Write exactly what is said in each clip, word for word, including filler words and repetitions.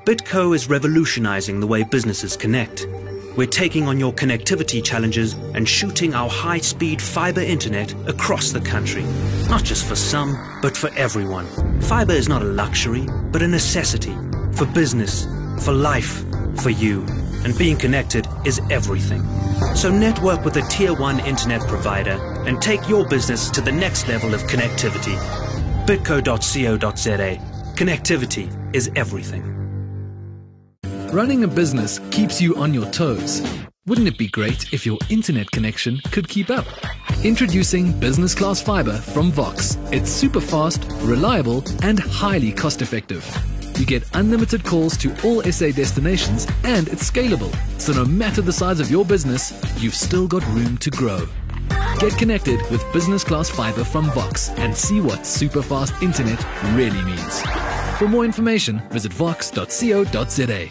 Bitco is revolutionizing the way businesses connect. We're taking on your connectivity challenges and shooting our high-speed fiber internet across the country. Not just for some, but for everyone. Fiber is not a luxury, but a necessity. For business, for life, for you. And being connected is everything. So network with a tier one internet provider and take your business to the next level of connectivity. bitco dot co dot za. Connectivity is everything. Running a business keeps you on your toes. Wouldn't it be great if your internet connection could keep up? Introducing Business Class Fiber from Vox. It's super fast, reliable, and highly cost-effective. You get unlimited calls to all S A destinations, and it's scalable. So no matter the size of your business, you've still got room to grow. Get connected with Business Class Fiber from Vox and see what super fast internet really means. For more information, visit vox dot co dot za.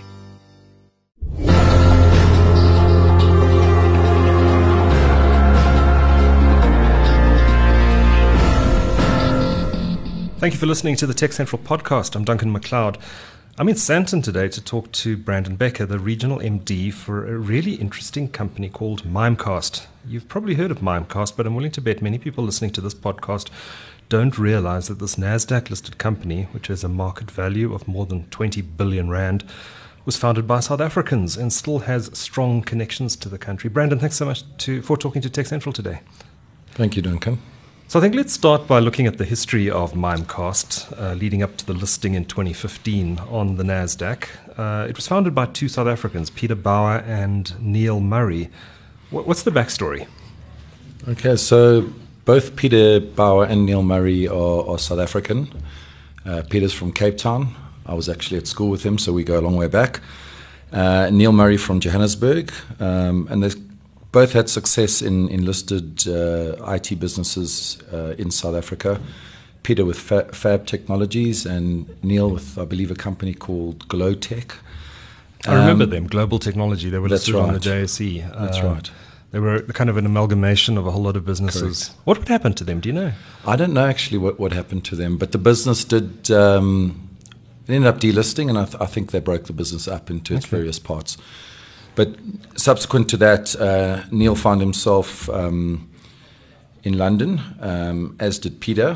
Thank you for listening to the Tech Central podcast. I'm Duncan McLeod. I'm in Sandton today to talk to Brandon Becker, the regional M D for a really interesting company called Mimecast. You've probably heard of Mimecast, but I'm willing to bet many people listening to this podcast don't realize that this NASDAQ-listed company, which has a market value of more than twenty billion rand, was founded by South Africans and still has strong connections to the country. Brandon, thanks so much to, for talking to Tech Central today. Thank you, Duncan. So I think let's start by looking at the history of Mimecast, uh, leading up to the listing in twenty fifteen on the NASDAQ. Uh, it was founded by two South Africans, Peter Bauer and Neil Murray. What, what's the backstory? Okay, so both Peter Bauer and Neil Murray are, are South African. Uh, Peter's from Cape Town. I was actually at school with him, so we go a long way back. Uh, Neil Murray from Johannesburg, um, and there's both had success in, in listed uh, I T businesses uh, in South Africa. Peter with Fa- Fab Technologies and Neil with, I believe, a company called Glowtech. I remember Um, them, Global Technology. They were that's listed on the right. J S E. That's Uh, right. They were kind of an amalgamation of a whole lot of businesses. Correct. What would happen to them? Do you know? I don't know actually what, what happened to them, but the business did, um, it ended up delisting, and I, th- I think they broke the business up into its Okay. various parts. But subsequent to that, uh, Neil found himself um, in London, um, as did Peter,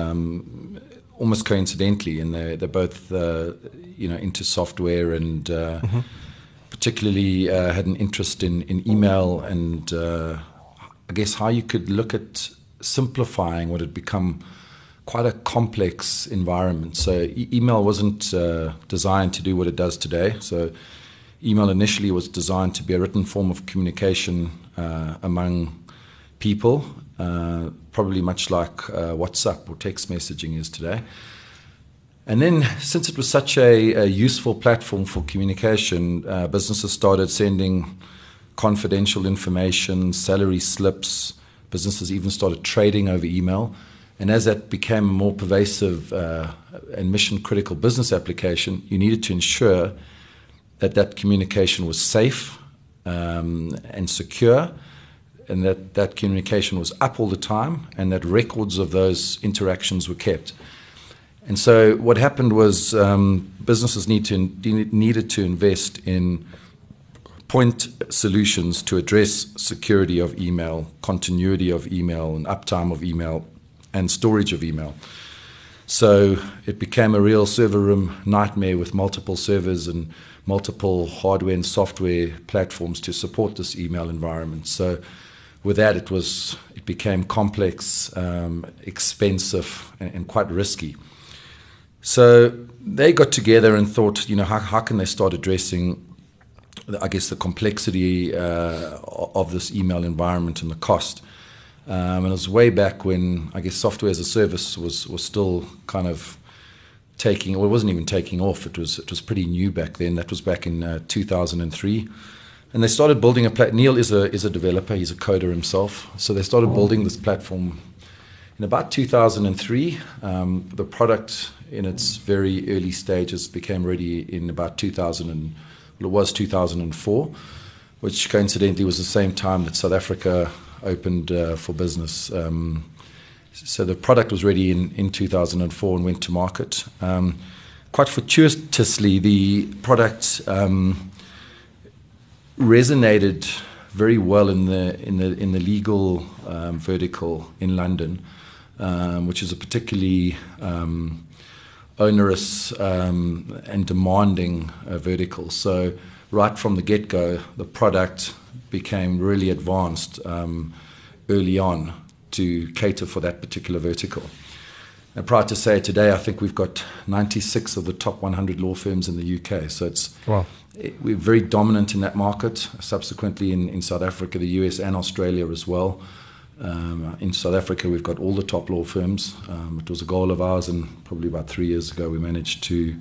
um, almost coincidentally, and they, they're both uh, you know, into software and uh, Mm-hmm. particularly uh, had an interest in, in email and uh, I guess how you could look at simplifying what had become quite a complex environment. So e- email wasn't uh, designed to do what it does today. So email initially was designed to be a written form of communication uh, among people, uh, probably much like uh, WhatsApp or text messaging is today. And then, since it was such a, a useful platform for communication, uh, businesses started sending confidential information, salary slips. Businesses even started trading over email. And as that became a more pervasive uh, and mission-critical business application, you needed to ensure that that communication was safe um, and secure, and that that communication was up all the time, and that records of those interactions were kept. And so what happened was um, businesses need to, needed to invest in point solutions to address security of email, continuity of email, and uptime of email, and storage of email. So it became a real server room nightmare with multiple servers and multiple hardware and software platforms to support this email environment. So with that, it was it became complex, um, expensive, and, and quite risky. So they got together and thought, you know, how, how can they start addressing, I guess, the complexity uh, of this email environment and the cost. Um, and it was way back when, I guess, software as a service was, was still kind of taking, well, it wasn't even taking off. It was it was pretty new back then. That was back in uh, two thousand three. And they started building a platform. Neil is a is a developer. He's a coder himself. So they started building this platform in about two thousand three. Um, the product in its very early stages became ready in about two thousand, and, well, it was two thousand four, which coincidentally was the same time that South Africa opened uh, for business. Um, so the product was ready in, in two thousand four and went to market. Um, quite fortuitously, the product um, resonated very well in the in the in the legal um, vertical in London, um, which is a particularly um, onerous um, and demanding uh, vertical. So right from the get-go, the product became really advanced um, early on to cater for that particular vertical. And proud to say today, I think we've got ninety-six of the top one hundred law firms in the U K. So it's wow. it, we're very dominant in that market. Subsequently, in, in South Africa, the U S, and Australia as well. Um, in South Africa, we've got all the top law firms. Um, it was a goal of ours, and probably about three years ago, we managed to,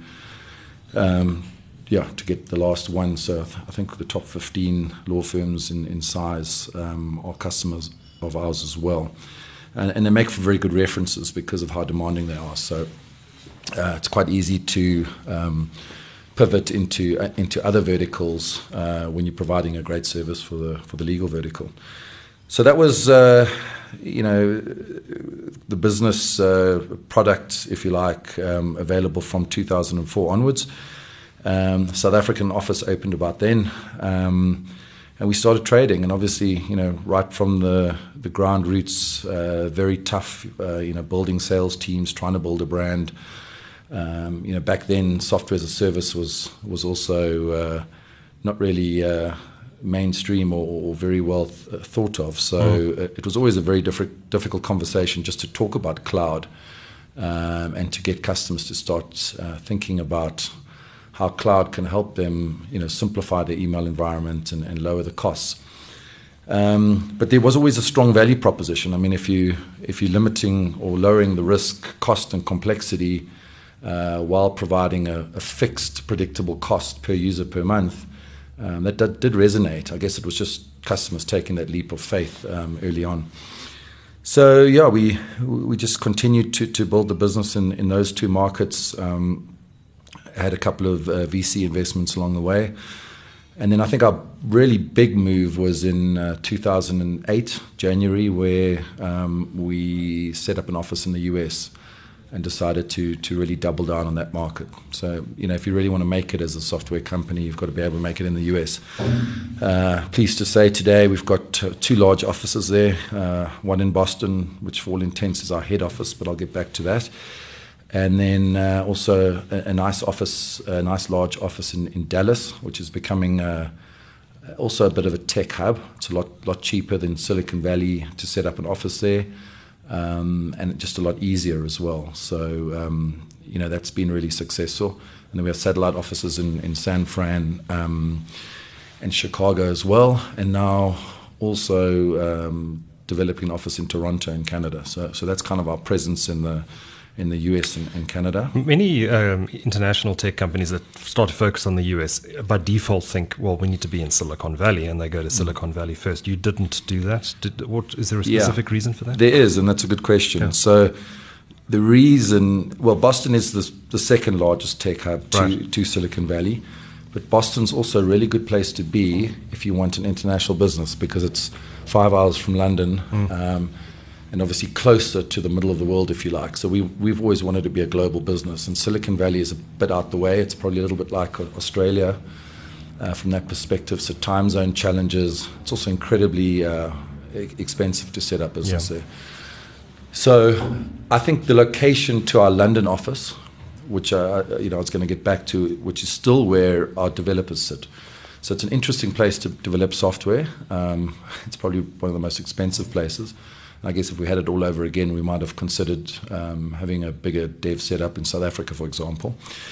um, yeah, to get the last one. So I think the top fifteen law firms in, in size um, are customers of ours as well. And, and they make for very good references because of how demanding they are. So uh, it's quite easy to um, pivot into uh, into other verticals uh, when you're providing a great service for the for the legal vertical. So that was, uh, you know, the business uh, product, if you like, um, available from two thousand four onwards. Um, South African office opened about then. Um, And we started trading, and obviously, you know, right from the, the ground roots, uh, very tough, uh, you know, building sales teams, trying to build a brand. Um, you know, back then, software as a service was was also uh, not really uh, mainstream or, or very well th- thought of. So mm. it was always a very diff- difficult conversation just to talk about cloud um, and to get customers to start uh, thinking about how cloud can help them, you know, simplify their email environment and, and lower the costs. Um, but there was always a strong value proposition. I mean, if you if you're limiting or lowering the risk, cost, and complexity uh, while providing a, a fixed, predictable cost per user per month, um, that, that did resonate. I guess it was just customers taking that leap of faith um, early on. So yeah, we we just continued to to build the business in in those two markets. Um, had a couple of uh, V C investments along the way. And then I think our really big move was in uh, two thousand eight, January, where um, we set up an office in the U S and decided to to really double down on that market. So, you know, if you really want to make it as a software company, you've got to be able to make it in the U S. Uh, pleased to say today we've got uh, two large offices there, uh, one in Boston, which for all intents is our head office, but I'll get back to that. And then uh, also a, a nice office, a nice large office in, in Dallas, which is becoming uh, also a bit of a tech hub. It's a lot lot cheaper than Silicon Valley to set up an office there, um, and just a lot easier as well. So, um, you know, that's been really successful. And then we have satellite offices in, in San Fran um, and Chicago as well, and now also um, developing an office in Toronto in Canada. So, so that's kind of our presence in the in the U S and, and Canada. Many um, international tech companies that start to focus on the U S by default think, well, we need to be in Silicon Valley, and they go to Silicon Valley first. You didn't do that. Did, what, is there a specific yeah, reason for that? There is, and that's a good question. Yeah. So the reason, well, Boston is the, the second largest tech hub to, right. to Silicon Valley, but Boston's also a really good place to be if you want an international business, because it's five hours from London, mm. um, and obviously closer to the middle of the world, if you like. So we, we've always wanted to be a global business, and Silicon Valley is a bit out the way. It's probably a little bit like Australia uh, from that perspective. So time zone challenges. It's also incredibly uh, expensive to set up business yeah. there. So I think the location to our London office, which uh, you know I was going to get back to, which is still where our developers sit. So it's an interesting place to develop software. Um, it's probably one of the most expensive places. I guess if we had it all over again, we might have considered um, having a bigger dev setup in South Africa, for example.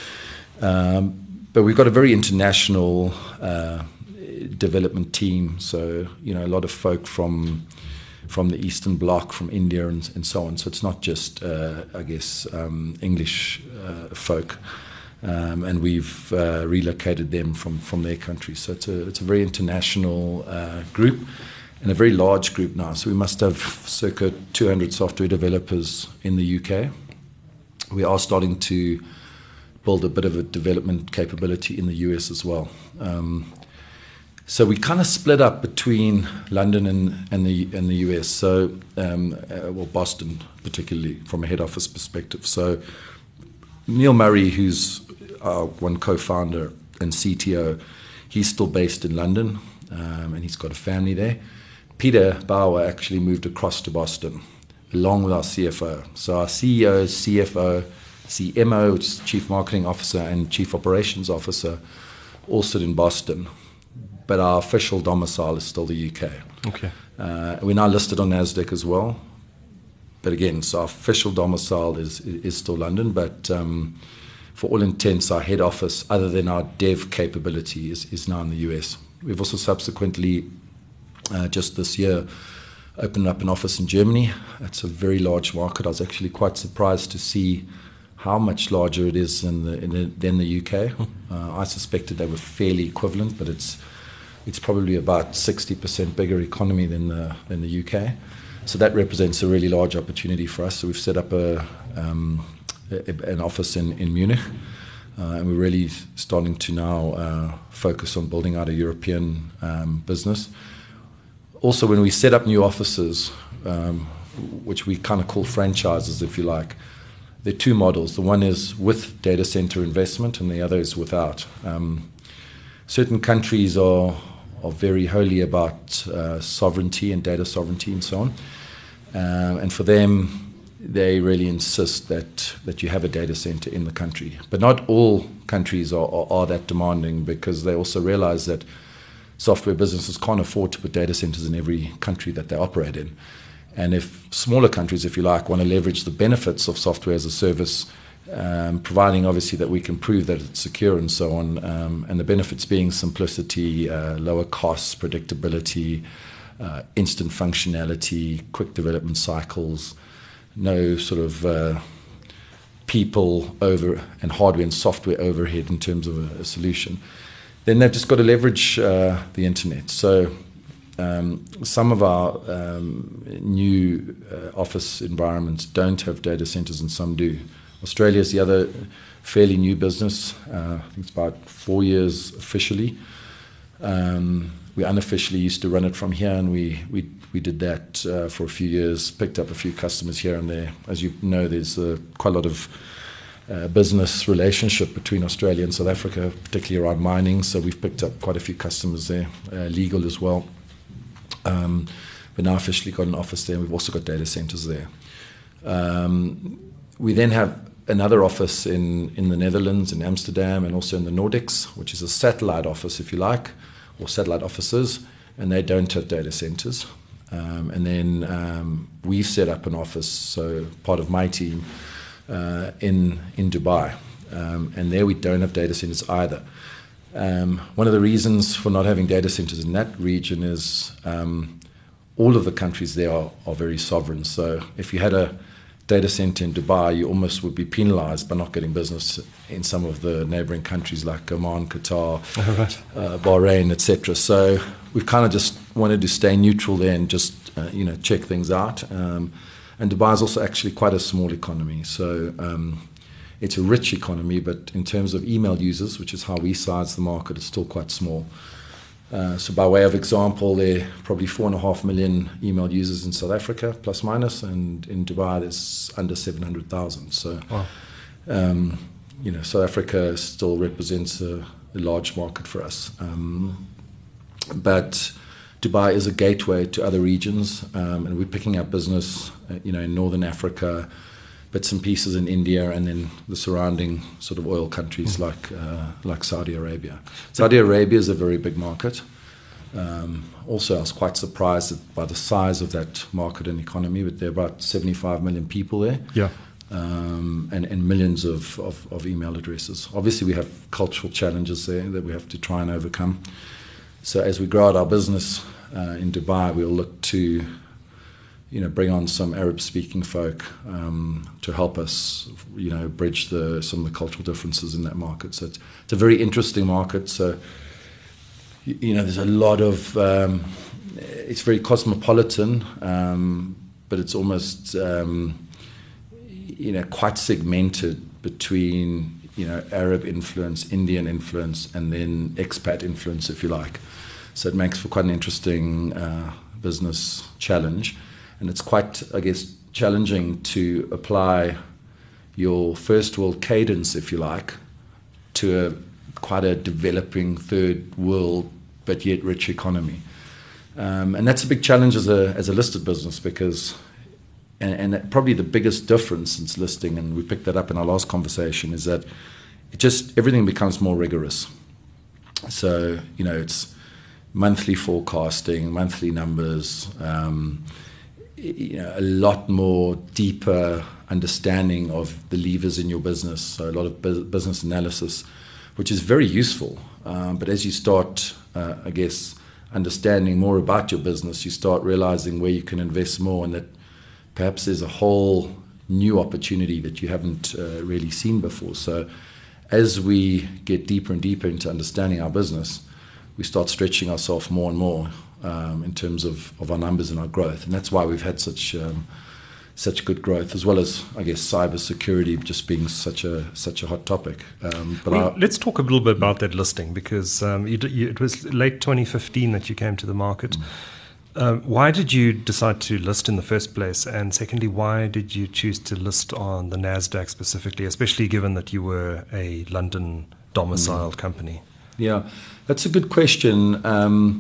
Um, but we've got a very international uh, development team. So, you know, a lot of folk from from the Eastern Bloc, from India and, and so on. So it's not just, uh, I guess, um, English uh, folk. Um, and we've uh, relocated them from, from their countries. So it's a, it's a very international uh, group. And a very large group now. So we must have circa two hundred software developers in the U K. We are starting to build a bit of a development capability in the U S as well. Um, so we kind of split up between London and, and the and the U S. So, um, uh, well, Boston particularly from a head office perspective. So Neil Murray, who's our one co-founder and C T O, he's still based in London, um, and he's got a family there. Peter Bauer actually moved across to Boston, along with our C F O. So our C E O, C F O, C M O, which is Chief Marketing Officer, and Chief Operations Officer, all sit in Boston. But our official domicile is still the U K. Okay. Uh, we're now listed on NASDAQ as well. But again, so our official domicile is is still London, but um, for all intents, our head office, other than our dev capability, is, is now in the U S. We've also subsequently, uh, just this year, opened up an office in Germany. It's a very large market. I was actually quite surprised to see how much larger it is than the, in the, than the U K. Uh, I suspected they were fairly equivalent, but it's it's probably about sixty percent bigger economy than the, than the U K. So that represents a really large opportunity for us. So we've set up a, um, a an office in, in Munich, uh, and we're really starting to now uh, focus on building out a European um, business. Also, when we set up new offices, um, which we kind of call franchises, if you like, there are two models. The one is with data center investment, and the other is without. Um, certain countries are are very wholly about uh, sovereignty and data sovereignty and so on. Uh, and for them, they really insist that, that you have a data center in the country. But not all countries are, are, are that demanding, because they also realize that software businesses can't afford to put data centers in every country that they operate in. And if smaller countries, if you like, want to leverage the benefits of software as a service, um, providing obviously that we can prove that it's secure and so on, um, and the benefits being simplicity, uh, lower costs, predictability, uh, instant functionality, quick development cycles, no sort of uh, people over and hardware and software overhead in terms of a, a solution, then they've just got to leverage uh, the internet. So um, some of our um, new uh, office environments don't have data centers and some do. Australia is the other fairly new business. Uh, I think it's about four years officially. Um, we unofficially used to run it from here, and we we, we did that uh, for a few years, picked up a few customers here and there. As you know, there's uh, quite a lot of uh, business relationship between Australia and South Africa, particularly around mining, so we've picked up quite a few customers there, uh, legal as well. Um, we've now officially got an office there, and we've also got data centers there. Um, we then have another office in, in the Netherlands, in Amsterdam, and also in the Nordics, which is a satellite office, if you like, or satellite offices, and they don't have data centers. Um, and then um, we've set up an office, so part of my team, uh, in, in Dubai. Um, and there we don't have data centers either. Um, one of the reasons for not having data centers in that region is um, all of the countries there are, are very sovereign. So if you had a data center in Dubai, you almost would be penalized by not getting business in some of the neighboring countries like Oman, Qatar, Oh, right. uh, Bahrain, et cetera. So we've kind of just wanted to stay neutral there and just uh, you know check things out. Um, and Dubai is also actually quite a small economy, so um, it's a rich economy, but in terms of email users, which is how we size the market, it's still quite small. Uh, so by way of example, there are probably four and a half million email users in South Africa, plus minus, and in Dubai there's under seven hundred thousand. So, Wow. um, you know, South Africa still represents a, a large market for us. Um, but Dubai is a gateway to other regions, um, and we're picking up business, uh, you know, in Northern Africa, bits and pieces in India, and then the surrounding sort of oil countries mm. like uh, like Saudi Arabia. Saudi Arabia is a very big market. Um, also, I was quite surprised by the size of that market and economy, but there are about seventy-five million people there. Yeah. Um, and, and millions of, of, of email addresses. Obviously, we have cultural challenges there that we have to try and overcome. So as we grow out our business uh, in Dubai, we'll look to you know, bring on some Arab-speaking folk um, to help us, you know, bridge the some of the cultural differences in that market. So it's, it's a very interesting market. So, you, you know, there's a lot of, um, it's very cosmopolitan, um, but it's almost, um, you know, quite segmented between, you know, Arab influence, Indian influence, and then expat influence, if you like. So it makes for quite an interesting uh, business challenge. And it's quite, I guess, challenging to apply your first world cadence, if you like, to a quite a developing third world, but yet rich economy. Um, and that's a big challenge as a as a listed business because, and, and that probably the biggest difference since listing, and we picked that up in our last conversation, is that it just everything becomes more rigorous. So you know it's monthly forecasting, monthly numbers, um, you know a lot more deeper understanding of the levers in your business. So a lot of bu- business analysis, which is very useful. Um, but as you start, uh, I guess. understanding more about your business, you start realizing where you can invest more and that perhaps there's a whole new opportunity that you haven't uh, really seen before. So as we get deeper and deeper into understanding our business, we start stretching ourselves more and more um, in terms of, of our numbers and our growth. And that's why we've had such um, such good growth, as well as, I guess, cybersecurity just being such a such a hot topic. Um, but well, our, let's talk a little bit about that listing, because um, you, you, it was late twenty fifteen that you came to the market. Mm. Um, why did you decide to list in the first place? And secondly, why did you choose to list on the NASDAQ specifically, especially given that you were a London domiciled mm. company? Yeah, that's a good question. Um,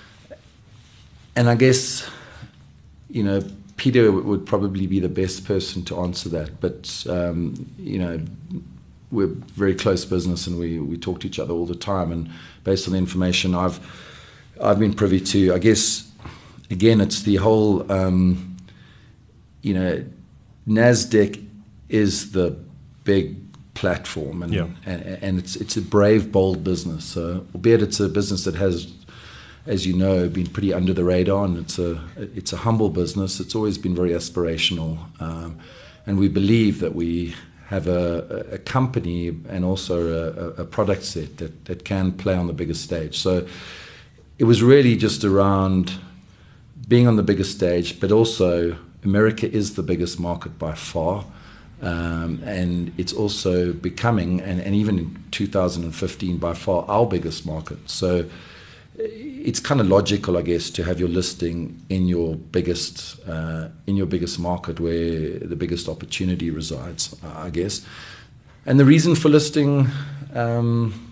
and I guess, you know, Peter would probably be the best person to answer that. But, um, you know, we're very close business and we, we talk to each other all the time. And based on the information I've I've been privy to, I guess, again, it's the whole, um, you know, NASDAQ is the big platform. And, yeah. and, and it's, it's a brave, bold business. So, albeit it's a business that has, as you know, been pretty under the radar, and it's a it's a humble business. It's always been very aspirational, um, and we believe that we have a, a company and also a, a product set that, that can play on the biggest stage. So it was really just around being on the biggest stage, but also America is the biggest market by far, um, and it's also becoming, and, and even in two thousand fifteen, by far our biggest market. So it's kind of logical, I guess, to have your listing in your biggest uh, in your biggest market where the biggest opportunity resides, I guess. And the reason for listing, um,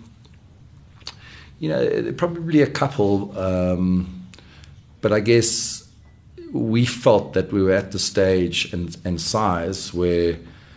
you know, probably a couple, um, but I guess we felt that we were at the stage and, and size where,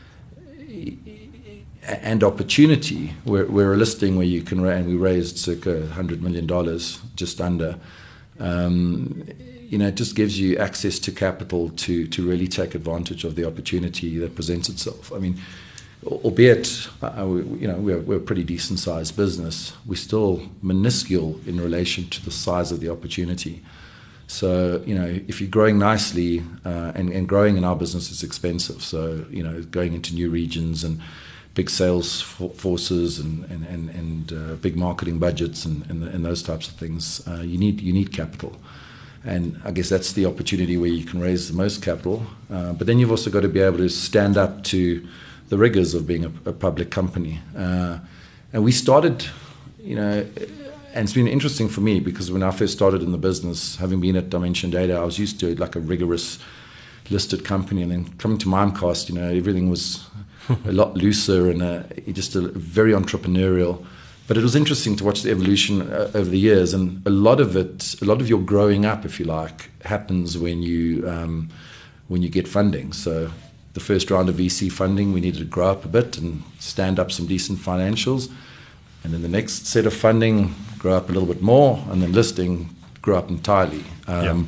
and opportunity, where, where a listing where you can, and we raised circa one hundred million dollars, just under, um, you know, it just gives you access to capital to to really take advantage of the opportunity that presents itself. I mean, albeit, uh, we, you know, we're, we're a pretty decent sized business, we're still minuscule in relation to the size of the opportunity. So, you know, if you're growing nicely, uh, and, and growing in our business is expensive, so, you know, going into new regions and big sales forces and and and, and uh, big marketing budgets and, and and those types of things, uh, you need you need capital, and I guess that's the opportunity where you can raise the most capital. Uh, but then you've also got to be able to stand up to the rigors of being a, a public company. Uh, and we started, you know, and it's been interesting for me because when I first started in the business, having been at Dimension Data, I was used to like a rigorous listed company, and then coming to Mimecast, you know, everything was a lot looser and uh, just a, very entrepreneurial. But it was interesting to watch the evolution uh, over the years, and a lot of it, a lot of your growing up, if you like, happens when you um, when you get funding. So the first round of V C funding, we needed to grow up a bit and stand up some decent financials, and then the next set of funding, grow up a little bit more, and then listing, grow up entirely. Um, yeah.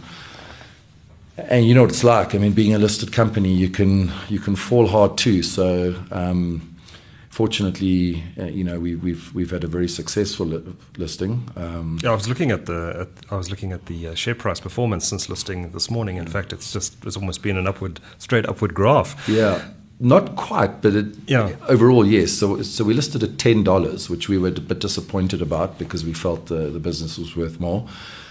And you know what it's like. I mean, being a listed company, you can you can fall hard too. So, um, fortunately, uh, you know, we, we've we've had a very successful li- listing. Um, yeah, I was looking at the at, I was looking at the uh, share price performance since listing this morning. In fact, it's just it's almost been an upward, straight upward graph. Yeah, not quite, but it, yeah. overall, yes. So so we listed at ten dollars, which we were a bit disappointed about because we felt the the business was worth more.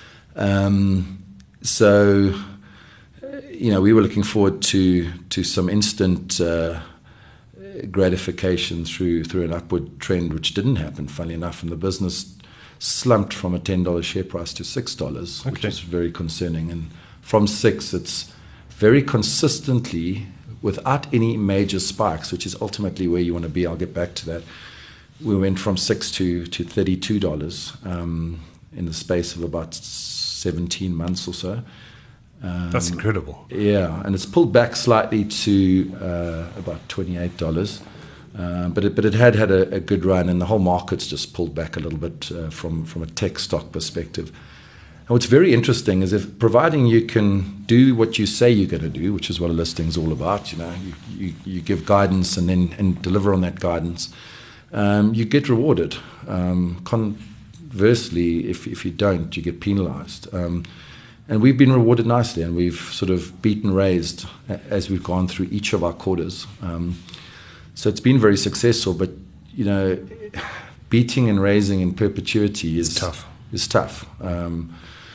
Um, so. You know, we were looking forward to to some instant uh, gratification through through an upward trend, which didn't happen, funnily enough, and the business slumped from a ten dollars share price to six dollars, okay. which is very concerning. And from six, it's very consistently, without any major spikes, which is ultimately where you want to be. I'll get back to that. we went from six to to thirty-two dollars um, in the space of about seventeen months or so. Um, That's incredible. Yeah, and it's pulled back slightly to uh, about twenty-eight dollars. Uh, but it, but it had had a, a good run, and the whole market's just pulled back a little bit uh, from from a tech stock perspective. And what's very interesting is if providing you can do what you say you're going to do, which is what a listing's all about, you know, you, you, you give guidance and then and deliver on that guidance, um, you get rewarded. Um, conversely, if if you don't, you get penalised. Um, and we've been rewarded nicely, and we've sort of beaten raised as we've gone through each of our quarters. Um, So it's been very successful, but you know, beating and raising in perpetuity is it's tough. Is tough. Um,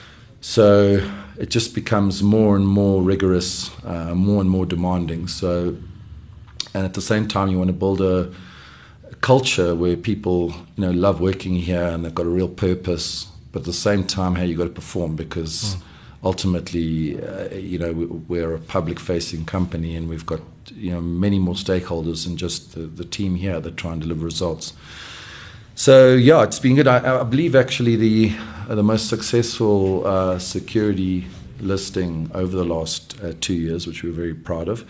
so it just becomes more and more rigorous, uh, more and more demanding. So, and at the same time, you want to build a, a culture where people, you know, love working here and they've got a real purpose. But at the same time, how you got to perform, because mm. ultimately, uh, you know, we're a public-facing company, and we've got, you know, many more stakeholders than just the, the team here that try and deliver results. So yeah, it's been good. I, I believe actually the uh, the most successful uh, security listing over the last uh, two years, which we're very proud of.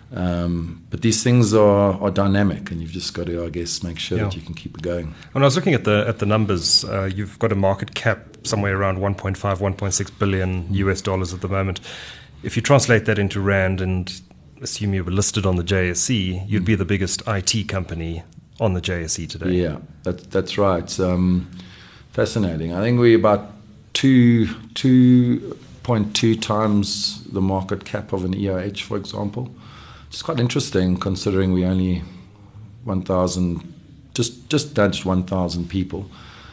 Um, but these things are, are dynamic, and you've just got to, I guess, make sure yeah. that you can keep it going. When I was looking at the at the numbers, uh, you've got a market cap somewhere around one point five, one point six billion U S dollars at the moment. If you translate that into rand and assume you were listed on the J S E, you'd be the biggest I T company on the J S E today. Yeah, that, that's right. Um, fascinating. I think we're about two two point two times the market cap of an E O H, for example. It's quite interesting considering we only one thousand, just just nudged one thousand people.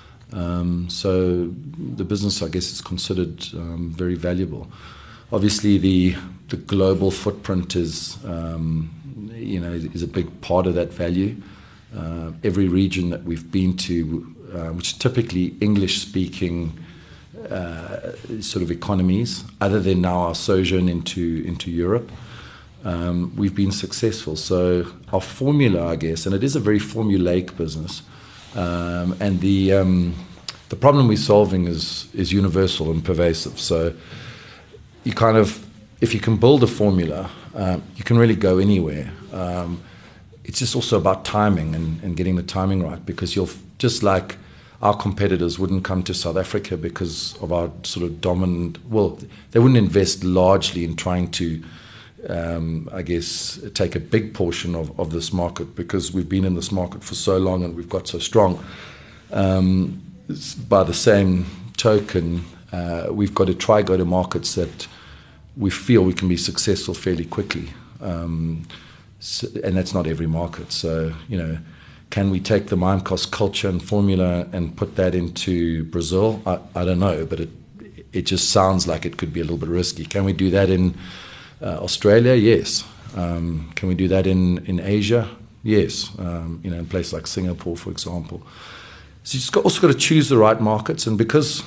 Um, so the business, I guess, is considered um, very valuable. Obviously, the the global footprint is um, you know is a big part of that value. Uh, every region that we've been to, uh, which are typically English-speaking uh, sort of economies, other than now our sojourn into into Europe. Um, we've been successful. So our formula, I guess, and it is a very formulaic business, um, and the um, the problem we're solving is is universal and pervasive. So you kind of, if you can build a formula, um, you can really go anywhere. Um, it's just also about timing and, and getting the timing right, because you'll, just like our competitors wouldn't come to South Africa because of our sort of dominant, well, they wouldn't invest largely in trying to Um, I guess, take a big portion of, of this market, because we've been in this market for so long and we've got so strong. Um, by the same token, uh, we've got to try go to markets that we feel we can be successful fairly quickly. Um, so, and that's not every market. So, you know, can we take the Mimecast culture and formula and put that into Brazil? I, I don't know, but it it just sounds like it could be a little bit risky. Can we do that in Uh, Australia? Yes. Um, can we do that in, in Asia? Yes. Um, you know, in a place like Singapore, for example. So you've just got, also got to choose the right markets, and because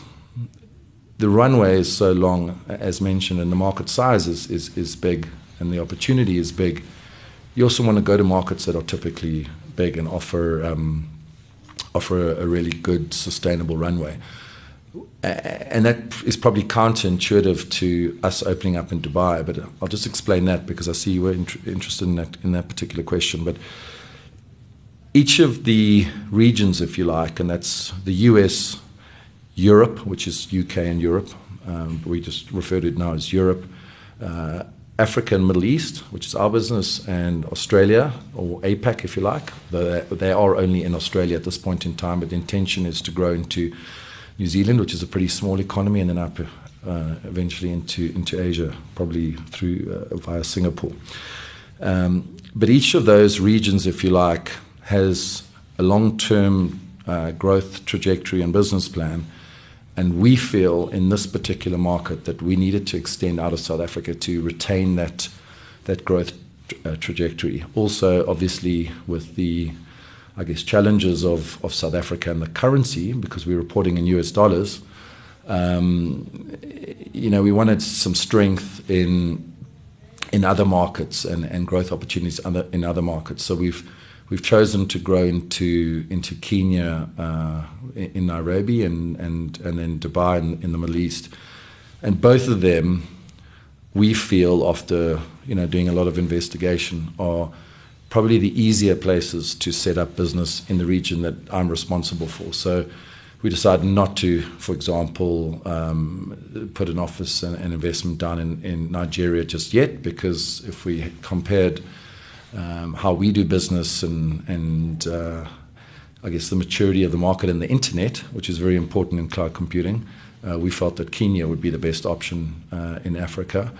the runway is so long, as mentioned, and the market size is, is, is big and the opportunity is big, you also want to go to markets that are typically big and offer um, offer a, a really good, sustainable runway. And that is probably counterintuitive to us opening up in Dubai, but I'll just explain that because I see you were int- interested in that in that particular question. But each of the regions, if you like, and that's the U S, Europe, which is U K and Europe, um, we just refer to it now as Europe, uh, Africa and Middle East, which is our business, and Australia, or APAC, if you like. Though they are only in Australia at this point in time, but the intention is to grow into New Zealand, which is a pretty small economy, and then up uh, eventually into into Asia, probably through uh, via Singapore. Um, but each of those regions, if you like, has a long-term uh, growth trajectory and business plan, and we feel in this particular market that we needed to extend out of South Africa to retain that that growth uh, trajectory. Also, obviously, with the I guess, challenges of, of South Africa and the currency, because we're reporting in U S dollars, um, you know, we wanted some strength in in other markets and, and growth opportunities other, in other markets. So we've we've chosen to grow into into Kenya, uh, in Nairobi, and, and, and then Dubai in, in the Middle East. And both of them, we feel, after you know doing a lot of investigation, are probably the easier places to set up business in the region that I'm responsible for. So we decided not to, for example, um, put an office and an investment down in, in Nigeria just yet, because if we compared um, how we do business and, and uh, I guess the maturity of the market and the internet, which is very important in cloud computing, uh, we felt that Kenya would be the best option uh, in Africa.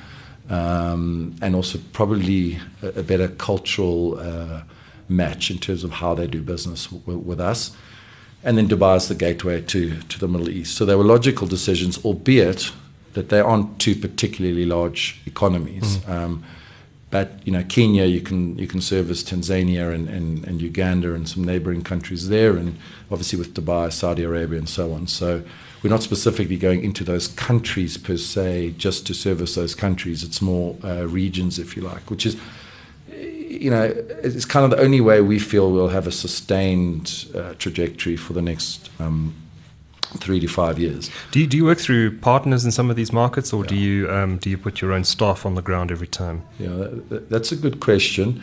Um, and also probably a, a better cultural uh, match in terms of how they do business w- with us. And then Dubai is the gateway to, to the Middle East. So they were logical decisions, albeit that they aren't two particularly large economies. Mm. Um, but you know, Kenya, you can you can service Tanzania and, and, and Uganda and some neighboring countries there, and obviously with Dubai, Saudi Arabia, and so on. So we're not specifically going into those countries per se just to service those countries. It's more uh, regions, if you like, which is, you know, it's kind of the only way we feel we'll have a sustained uh, trajectory for the next um, three to five years. Do you, do you work through partners in some of these markets, or yeah. do you um, do you put your own staff on the ground every time? Yeah, that, that's a good question,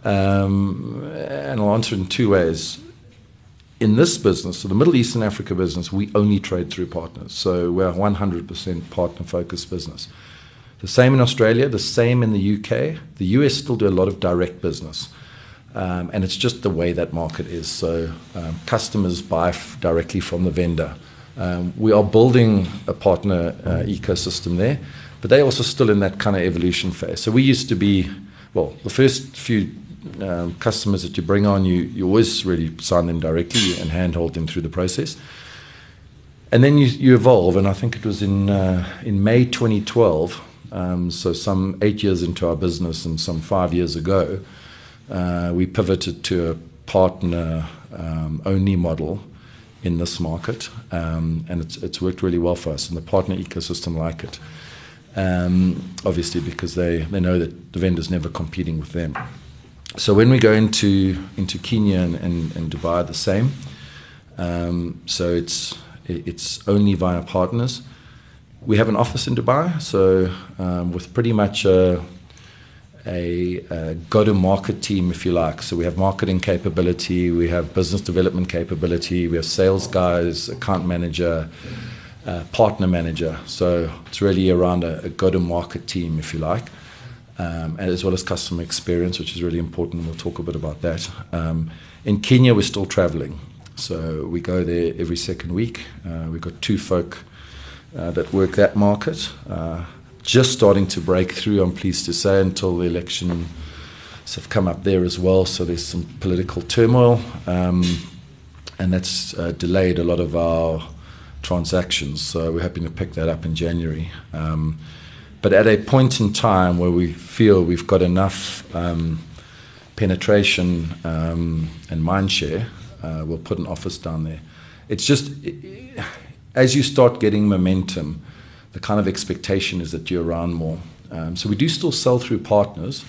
um, and I'll answer it in two ways. In this business, so the Middle East and Africa business, we only trade through partners. So we're a one hundred percent partner-focused business. The same in Australia, the same in the U K. The U S still do a lot of direct business. Um, and it's just the way that market is. So um, customers buy f- directly from the vendor. Um, we are building a partner uh, ecosystem there, but they're also still in that kind of evolution phase. So we used to be, well, the first few Um, customers that you bring on, you, you always really sign them directly and handhold them through the process. And then you, you evolve, and I think it was in uh, in May twenty twelve, um, so some eight years into our business and some five years ago, uh, we pivoted to a partner-only um, model in this market, um, and it's, it's worked really well for us, and the partner ecosystem like it, um, obviously because they, they know that the vendor's never competing with them. So when we go into into Kenya and, and, and Dubai, the same. Um, so it's it's only via partners. We have an office in Dubai, so um, with pretty much a, a, a go-to-market team, if you like. So we have marketing capability, we have business development capability, we have sales guys, account manager, uh, partner manager. So it's really around a, a go-to-market team, if you like. Um, and as well as customer experience, which is really important. We'll talk a bit about that. Um, in Kenya, we're still traveling. So we go there every second week. Uh, we've got two folk uh, that work that market. Uh, just starting to break through, I'm pleased to say, until the elections have come up there as well. So there's some political turmoil. Um, and that's uh, delayed a lot of our transactions. So we're hoping to pick that up in January. Um, But at a point in time where we feel we've got enough um, penetration um, and mind share, uh, we'll put an office down there. It's just, as you start getting momentum, the kind of expectation is that you're around more. Um, so we do still sell through partners.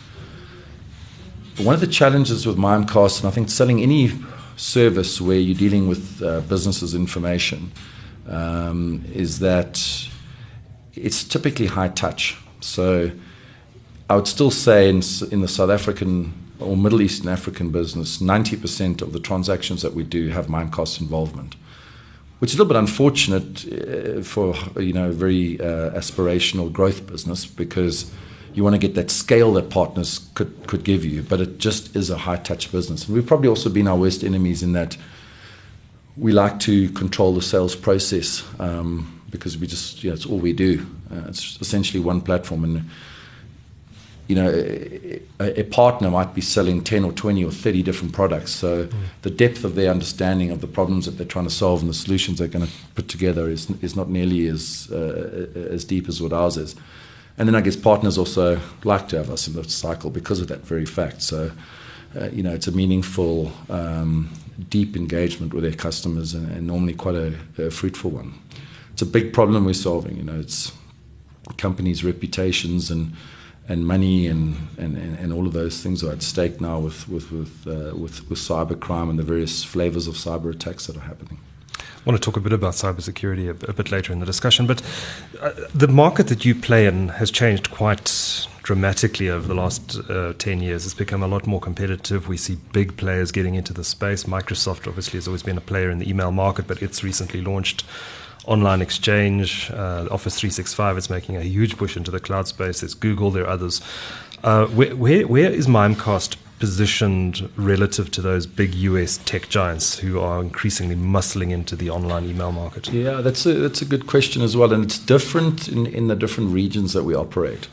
But one of the challenges with Mimecast, and I think selling any service where you're dealing with uh, businesses' information, um, is that it's typically high touch. So I would still say in, in the South African or Middle Eastern African business, ninety percent of the transactions that we do have Mimecast involvement, which is a little bit unfortunate uh, for you know a very uh, aspirational growth business, because you want to get that scale that partners could, could give you, but it just is a high touch business. And we've probably also been our worst enemies in that we like to control the sales process, um, because we just, yeah, it's all we do. Uh, it's essentially one platform. And, you know, a, a partner might be selling ten or twenty or thirty different products. So mm. the depth of their understanding of the problems that they're trying to solve and the solutions they're going to put together is is not nearly as uh, as deep as what ours is. And then I guess partners also like to have us in the cycle because of that very fact. So, uh, you know, it's a meaningful, um, deep engagement with their customers, and, and normally quite a, a fruitful one. It's a big problem we're solving. You know, it's companies' reputations and and money and, and, and all of those things are at stake now with with with, uh, with with cybercrime and the various flavors of cyber attacks that are happening. I want to talk a bit about cybersecurity a, a bit later in the discussion, but uh, the market that you play in has changed quite dramatically over the last uh, ten years. It's become a lot more competitive. We see big players getting into the space. Microsoft obviously has always been a player in the email market, but it's recently launched online exchange. Uh, Office three sixty-five is making a huge push into the cloud space. There's Google, there are others. Uh, where, where, where is Mimecast positioned relative to those big U S tech giants who are increasingly muscling into the online email market? Yeah, that's a, that's a good question as well, and it's different in, in the different regions that we operate.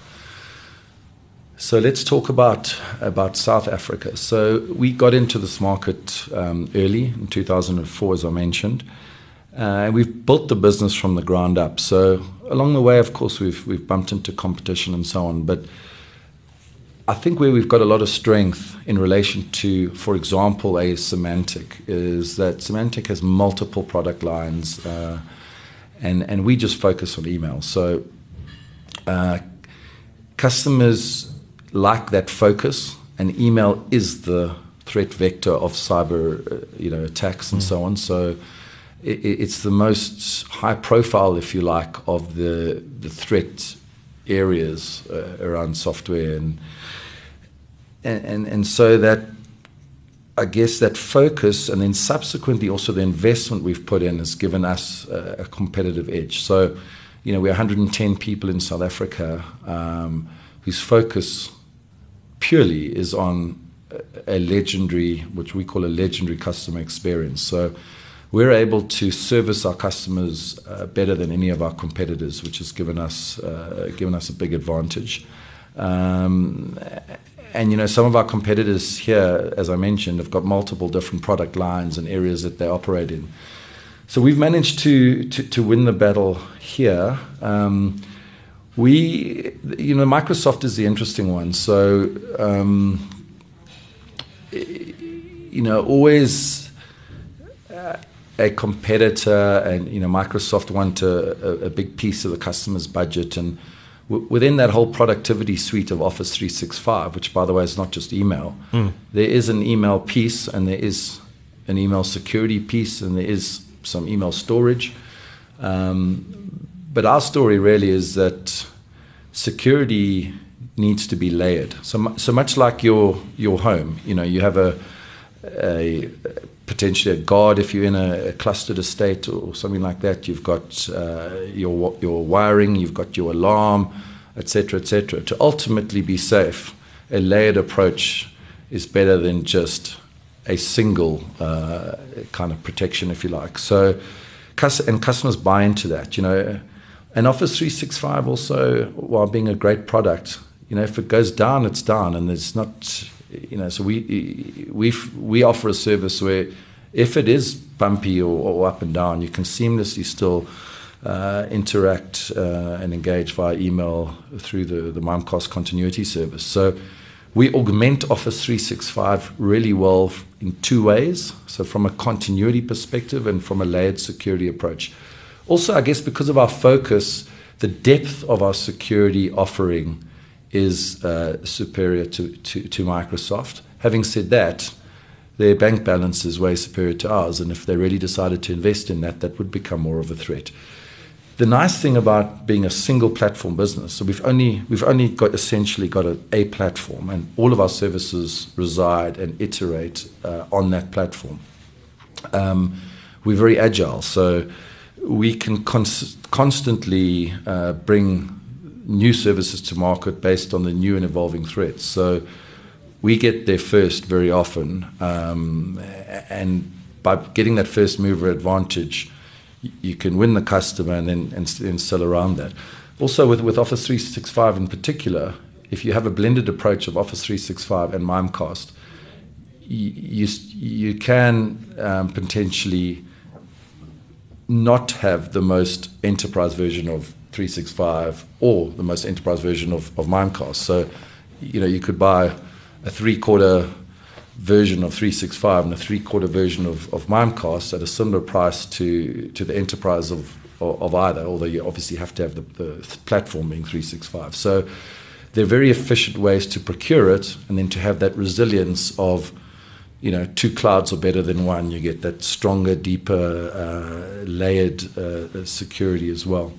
So let's talk about, about South Africa. So we got into this market um, early in two thousand four, as I mentioned, uh, and we've built the business from the ground up. So along the way, of course, we've, we've bumped into competition and so on, but I think where we've got a lot of strength in relation to, for example, a Symantec, is that Symantec has multiple product lines, uh, and, and we just focus on email. So uh, customers like that focus, and email is the threat vector of cyber uh, you know, attacks and mm. so on. So it, it's the most high profile, if you like, of the, the threat areas uh, around software, and And, and and so that, I guess, that focus, and then subsequently also the investment we've put in, has given us a, a competitive edge. So, you know, we're one hundred ten people in South Africa um, whose focus purely is on a, a legendary, which we call a legendary customer experience. So we're able to service our customers uh, better than any of our competitors, which has given us uh, given us a big advantage. Um, And, you know, some of our competitors here, as I mentioned, have got multiple different product lines and areas that they operate in. So we've managed to to, to win the battle here. Um, we, you know, Microsoft is the interesting one. So, um, you know, always a competitor, and, you know, Microsoft want a, a big piece of the customer's budget, and within that whole productivity suite of Office three sixty-five, which, by the way, is not just email, mm. there is an email piece, and there is an email security piece, and there is some email storage. Um, but our story really is that security needs to be layered. So, so much like your your home, you know, you have a, a potentially a guard if you're in a, a clustered estate or something like that. You've got uh, your your wiring, you've got your alarm, et cetera, et cetera. To ultimately be safe, a layered approach is better than just a single uh, kind of protection, if you like. So, and customers buy into that. You know, and Office three sixty-five also, while being a great product, you know, if it goes down, it's down, and there's not. You know, so we we we offer a service where, if it is bumpy or, or up and down, you can seamlessly still uh, interact uh, and engage via email through the the Mimecast continuity service. So we augment Office three sixty-five really well in two ways. So from a continuity perspective and from a layered security approach. Also, I guess because of our focus, the depth of our security offering is uh, superior to, to, to Microsoft. Having said that, their bank balance is way superior to ours, and if they really decided to invest in that, that would become more of a threat. The nice thing about being a single platform business, so we've only we've only got essentially got a, a platform, and all of our services reside and iterate uh, on that platform. Um, we're very agile, so we can cons- constantly uh, bring new services to market based on the new and evolving threats. So we get there first very often, um, and by getting that first mover advantage, you can win the customer and then and, and sell around that. Also, with, with Office three sixty-five in particular, if you have a blended approach of Office three sixty-five and Mimecast, you you, you can um, potentially not have the most enterprise version of three sixty-five or the most enterprise version of, of Mimecast. So, you know, you could buy a three-quarter version of three sixty-five and a three-quarter version of, of Mimecast at a similar price to, to the enterprise of, of, of either, although you obviously have to have the, the platform being three sixty-five. So they're very efficient ways to procure it, and then to have that resilience of, you know, two clouds are better than one. You get that stronger, deeper, uh, layered uh, security as well.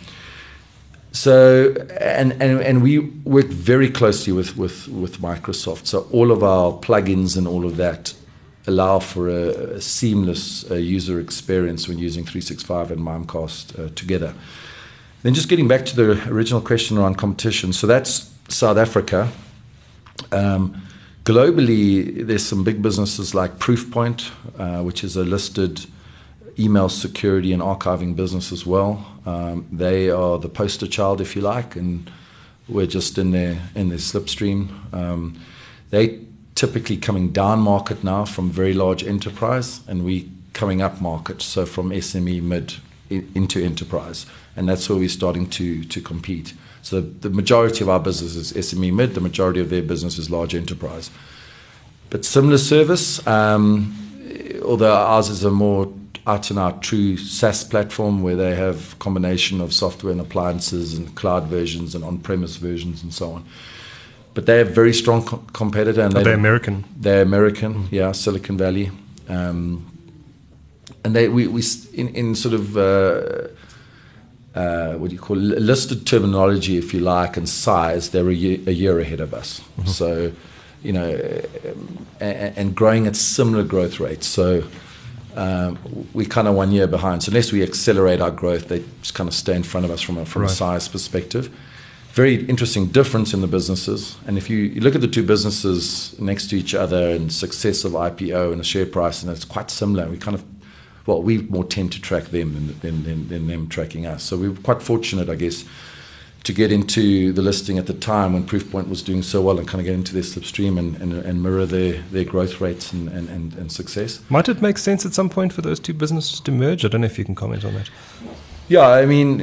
So, and, and, and we work very closely with, with, with Microsoft. So all of our plugins and all of that allow for a, a seamless uh, user experience when using three sixty-five and Mimecast uh, together. Then just getting back to the original question around competition. So that's South Africa. Um, globally, there's some big businesses like Proofpoint, uh, which is a listed email security and archiving business as well. Um, they are the poster child, if you like, and we're just in their in their slipstream. Um, they typically coming down market now from very large enterprise, and we coming up market, so from S M E mid in, into enterprise, and that's where we're starting to to compete. So the majority of our business is S M E mid, the majority of their business is large enterprise. But similar service, um, although ours is a more out and out true SaaS platform where they have a combination of software and appliances and cloud versions and on-premise versions and so on. But they're a very strong co- competitor. And Are they American? They're American, mm. yeah, Silicon Valley. Um, and they we, we in, in sort of, uh, uh, what do you call it, listed terminology, if you like, and size, they're a year, a year ahead of us. Mm-hmm. So, you know, and, and growing at similar growth rates. So, Um, we're kind of one year behind. So unless we accelerate our growth, they just kind of stay in front of us from a, from right. a size perspective. Very interesting difference in the businesses. And if you, you look at the two businesses next to each other and success of I P O and the share price, and it's quite similar. We kind of, well, we more tend to track them than, than, than, than them tracking us. So we were quite fortunate, I guess, to get into the listing at the time when Proofpoint was doing so well and kind of get into their slipstream and, and, and mirror their, their growth rates and, and, and, and success. Might it make sense at some point for those two businesses to merge? I don't know if you can comment on that. Yeah, I mean,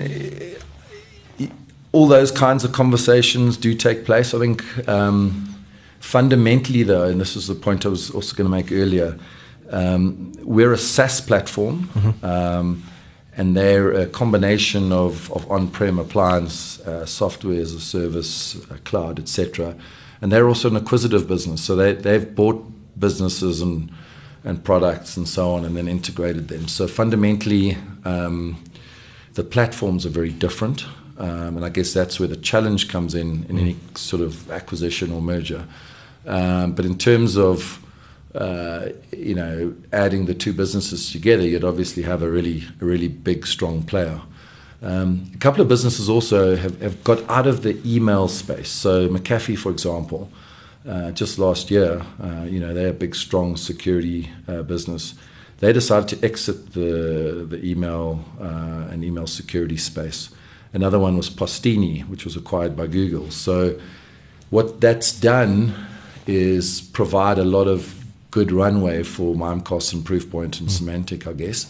all those kinds of conversations do take place. I think um, fundamentally, though, and this is the point I was also going to make earlier, um, we're a SaaS platform. Mm-hmm. Um, And they're a combination of, of on-prem appliance, uh, software as a service, uh, cloud, et cetera. And they're also an acquisitive business. So they, they've bought businesses and, and products and so on and then integrated them. So fundamentally, um, the platforms are very different. Um, and I guess that's where the challenge comes in, in mm. any sort of acquisition or merger. Um, but in terms of Uh, you know, adding the two businesses together, you'd obviously have a really, a really big, strong player. Um, a couple of businesses also have, have got out of the email space. So McAfee, for example, uh, just last year, uh, you know, they're a big, strong security uh, business. They decided to exit the the email uh, and email security space. Another one was Postini, which was acquired by Google. So what that's done is provide a lot of good runway for Mimecast and Proofpoint and mm. Symantec, I guess,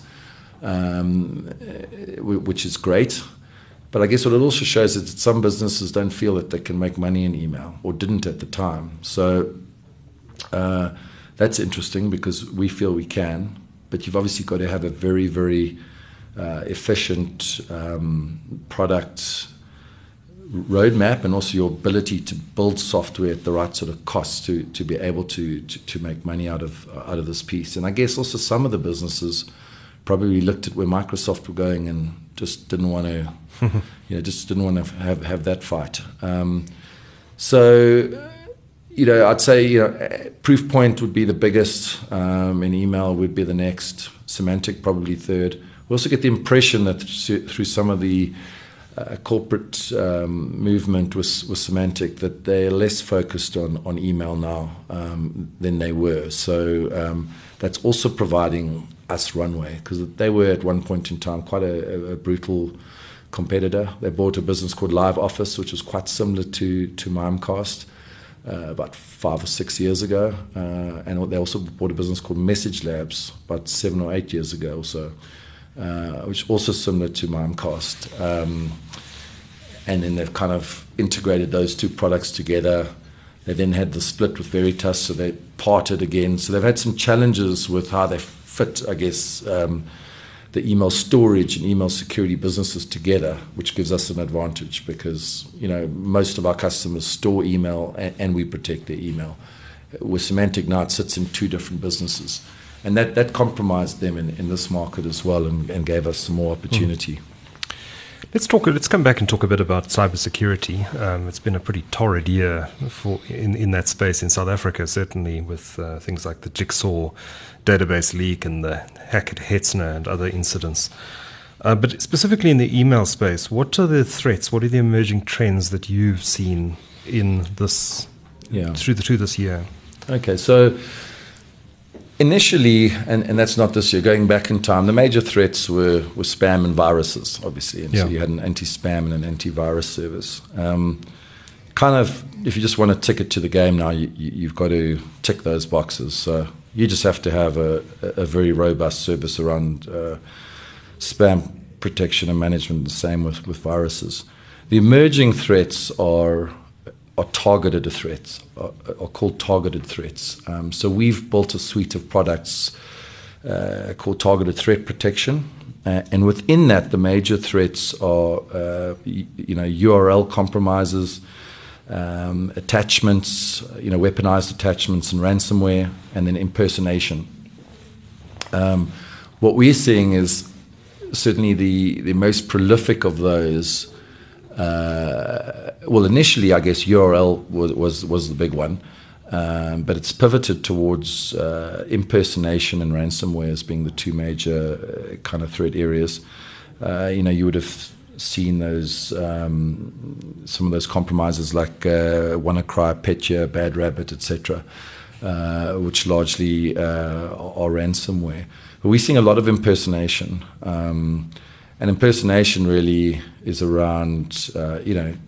um, which is great. But I guess what it also shows is that some businesses don't feel that they can make money in email, or didn't at the time. So uh, that's interesting because we feel we can, but you've obviously got to have a very, very uh, efficient um, product roadmap, and also your ability to build software at the right sort of cost to to be able to to, to make money out of uh, out of this piece. And I guess also some of the businesses probably looked at where Microsoft were going and just didn't want to, you know, just didn't want to have have that fight. Um, so, you know, I'd say, you know, Proofpoint would be the biggest, um, and email would be the next. Symantec probably third. We also get the impression that through some of the Uh, corporate um, movement with, with Symantec that they're less focused on, on email now um, than they were. So um, that's also providing us runway, because they were at one point in time quite a, a brutal competitor. They bought a business called Live Office, which was quite similar to, to Mimecast uh, about five or six years ago. Uh, and they also bought a business called Message Labs about seven or eight years ago or so. Uh, which is also similar to Mimecast. Um, and then they've kind of integrated those two products together. They then had the split with Veritas, so they parted again. So they've had some challenges with how they fit, I guess, um, the email storage and email security businesses together, which gives us an advantage because, you know, most of our customers store email and, and we protect their email. With Symantec now, it sits in two different businesses. And that, that compromised them in, in this market as well and, and gave us some more opportunity. Mm. Let's talk. Let's come back and talk a bit about cybersecurity. Um, it's been a pretty torrid year for in, in that space in South Africa, certainly with uh, things like the Jigsaw database leak and the hack at Hetzner and other incidents. Uh, but specifically in the email space, what are the threats? What are the emerging trends that you've seen in this yeah. through the through this year? Okay, so initially, and, and that's not this year, going back in time, the major threats were, were spam and viruses, obviously. And yeah. so you had an anti-spam and an antivirus service. Um, kind of, if you just want to tick it to the game now, you, you, you've got to tick those boxes. So you just have to have a, a very robust service around uh, spam protection and management, the same with, with viruses. The emerging threats are... are targeted threats, are, are called targeted threats. Um, so we've built a suite of products uh, called Targeted Threat Protection. Uh, and within that, the major threats are, uh, you, you know, U R L compromises, um, attachments, you know, weaponized attachments and ransomware, and then impersonation. Um, what we're seeing is certainly the, the most prolific of those. Uh, well, initially, I guess U R L was was, was the big one, um, but it's pivoted towards uh, impersonation and ransomware as being the two major uh, kind of threat areas. Uh, you know, you would have seen those um, some of those compromises like uh, WannaCry, Petya, Bad Rabbit, et cetera, uh, which largely uh, are ransomware. But we're seeing a lot of impersonation. Um, And impersonation really is around, uh, you know,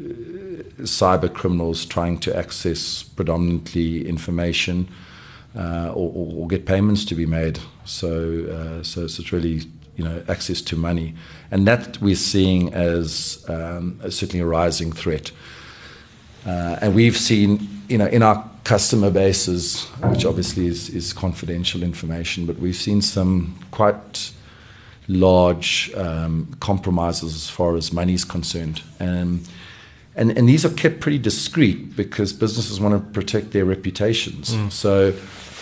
cyber criminals trying to access predominantly information uh, or, or get payments to be made. So, uh, so it's really, you know, access to money, and that we're seeing as um, certainly a rising threat. Uh, and we've seen, you know, in our customer bases, which obviously is, is confidential information, but we've seen some quite large um, compromises as far as money is concerned. Um, and, and these are kept pretty discreet because businesses want to protect their reputations. Mm. So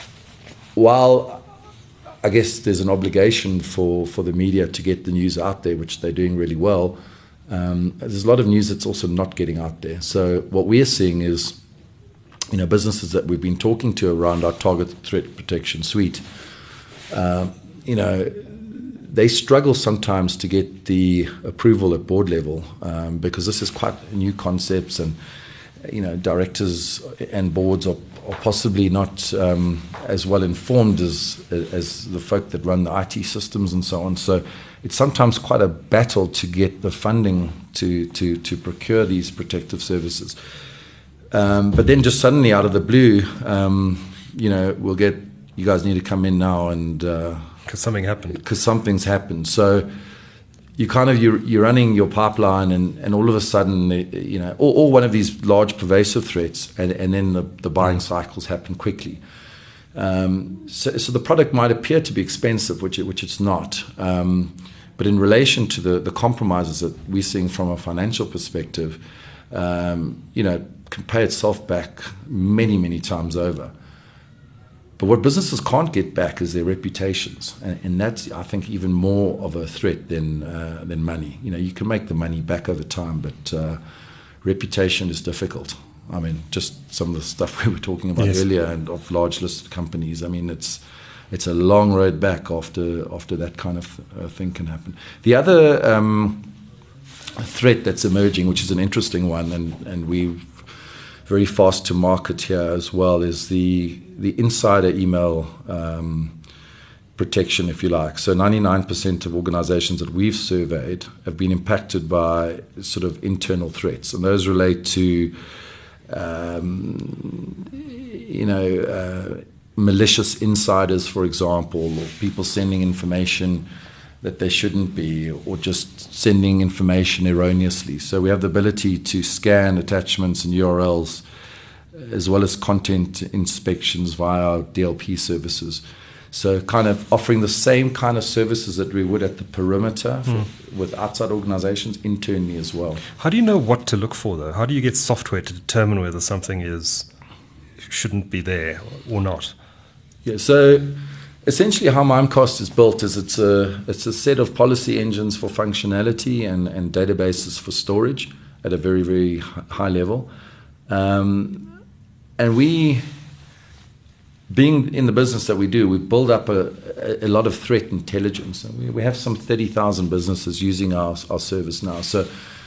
while I guess there's an obligation for, for the media to get the news out there, which they're doing really well, um, there's a lot of news that's also not getting out there. So what we're seeing is, you know, businesses that we've been talking to around our Target Threat Protection suite, uh, you know, they struggle sometimes to get the approval at board level um, because this is quite new concepts, and you know, directors and boards are, are possibly not um, as well informed as as the folk that run the I T systems and so on. So it's sometimes quite a battle to get the funding to to to procure these protective services. Um, but then just suddenly out of the blue, um, you know, we'll get, you guys need to come in now and. Uh, Because something happened. Because something's happened. So you kind of you're, you're running your pipeline, and, and all of a sudden, you know, or, or one of these large pervasive threats, and, and then the, the buying cycles happen quickly. Um, so, so the product might appear to be expensive, which it, which it's not. Um, but in relation to the, the compromises that we're seeing from a financial perspective, um, you know, can pay itself back many many times over. But what businesses can't get back is their reputations, and, and that's, I think, even more of a threat than uh, than money. You know, you can make the money back over time, but uh, reputation is difficult. I mean, just some of the stuff we were talking about yes. earlier, and of large listed companies. I mean, it's it's a long road back after after that kind of uh, thing can happen. The other um, threat that's emerging, which is an interesting one, and and we're very fast to market here as well, is the the insider email um, protection, if you like. So ninety-nine percent of organizations that we've surveyed have been impacted by sort of internal threats, and those relate to, um, you know, uh, malicious insiders, for example, or people sending information that they shouldn't be, or just sending information erroneously. So we have the ability to scan attachments and U R Ls, as well as content inspections via our D L P services. So kind of offering the same kind of services that we would at the perimeter for, mm. with outside organizations internally as well. How do you know what to look for, though? How do you get software to determine whether something is shouldn't be there or not? Yeah, so essentially how Mimecast is built is it's a it's a set of policy engines for functionality and, and databases for storage at a very, very high level. Um, and we... Being in the business that we do, we build up a, a lot of threat intelligence. And we, we have some thirty thousand businesses using our, our service now, so